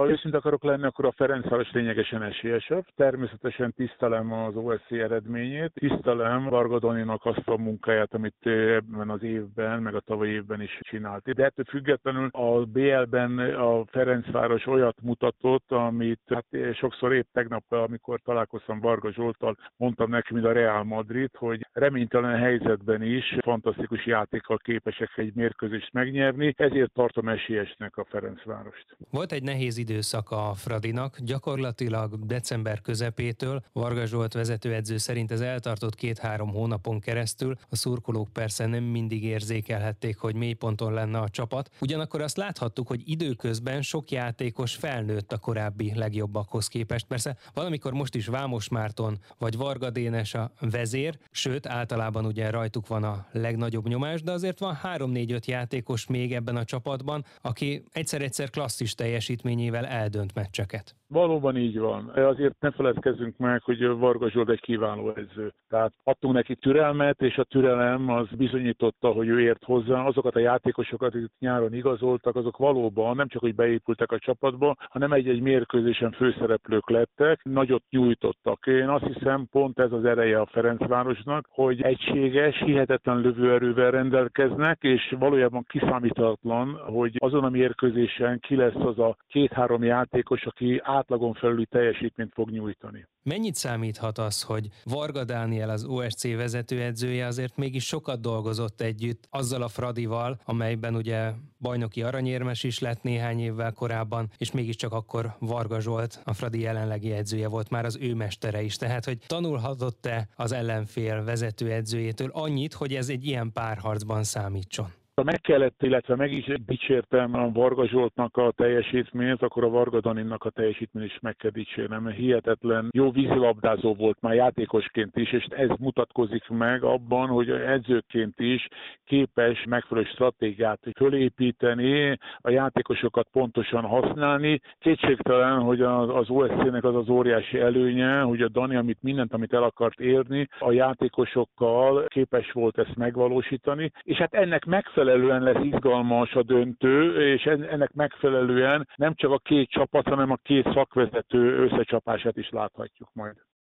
őszinte akarok lenni, akkor a Ferencváros lényegesen esélyesebb. Természetesen tisztelem az OSC eredményét, tisztelem Varga Daninak azt a munkáját, amit ebben az évben, meg a tavalyi évben is csinált. De ettől függetlenül a BL-ben a Ferencváros olyat mutatott, amit hát sokszor épp tegnap, amikor találkoztam Varga Zsolttal, mondtam neki, mint a Real Madrid, hogy reménytelen helyzetben is fantasztikus játékkal képesek egy mérkőzést megnyerni, ezért tartom esélyesnek a Ferencvárost. Volt egy nehéz időszak a Fradinak, gyakorlatilag december közepétől, Varga Zsolt vezetőedző szerint ez eltartott 2-3 hónapon keresztül, a szurkolók persze nem mindig érzékelhették, hogy mélyponton lenne a csapat, ugyanakkor azt láthattuk, hogy időközben sok játékos felnőtt a korábbi legjobbakhoz képest. Persze valamikor most is Vámos Márton vagy Varga Dénes a vezér, sőt általában ugye rajtuk van a legnagyobb nyomás, de azért van 3-4-5 játékos még ebben a csapatban, aki egyszer-egyszer klasszis teljesítményével eldönt meccseket. Valóban így van. Azért ne feledkezzünk meg, hogy Varga Zsolt egy kiváló edző. Tehát adtunk neki türelmet, és a türelem az bizonyította, hogy ő ért hozzá. Azokat a játékosokat, akik nyáron igazoltak, azok valóban nem csak, hogy beépültek a csapatba, hanem egy-egy mérkőzésen főszereplők lettek, nagyot nyújtottak. Én azt hiszem, pont ez az ereje a Ferencvárosnak, hogy egységes, hihetetlen lövőerővel rendelkeznek, és valójában kiszámíthatatlan, hogy azon a mérkőzésen ki lesz az a 2-3 játékos, aki átlagon felüli teljesítményt fog nyújtani. Mennyit számíthat az, hogy Varga Dániel, az OSC vezetőedzője azért mégis sokat dolgozott együtt azzal a Fradival, amelyben ugye bajnoki aranyérmes is lett néhány évvel korábban, és mégiscsak akkor Varga Zsolt, a Fradi jelenlegi edzője volt, már az ő mestere is. Tehát, hogy tanulhatott-e az ellenfél vezetőedzőjétől annyit, hogy ez egy ilyen párharcban számítson? Ha meg kellett, illetve meg is dicsértem a Varga Zsoltnak a teljesítményt, akkor a Varga Daninak a teljesítményt is meg kell dicsérnem. Hihetetlen jó vízilabdázó volt már játékosként is, és ez mutatkozik meg abban, hogy edzőként is képes megfelelő stratégiát fölépíteni, a játékosokat pontosan használni. Kétségtelen, hogy az OSC-nek az az óriási előnye, hogy a Dani, mindent el akart érni, a játékosokkal képes volt ezt megvalósítani, és hát ennek megfelelően lesz izgalmas a döntő, és ennek megfelelően nem csak a két csapat, hanem a két szakvezető összecsapását is láthatjuk majd.